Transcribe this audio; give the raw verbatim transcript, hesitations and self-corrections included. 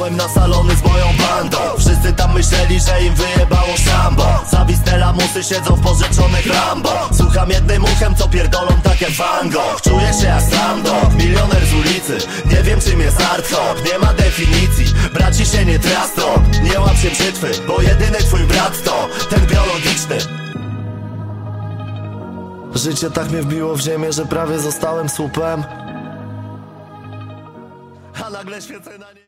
Wjechałem na salony z moją bandą. Wszyscy tam myśleli, że im wyjebało szambo. Zawiste lamusy siedzą w pożyczonych Lambo. Słucham jednym uchem, co pierdolą tak jak Van Gogh. Czuję się jak Slamdog, milioner z ulicy. Nie wiem czym jest art rock, nie ma definicji. Braci się nie trastą, nie łap się brzytwy, bo jedyny twój brat to ten biologiczny. Życie tak mnie wbiło w ziemię, że prawie zostałem słupem. A nagle świecę na nie...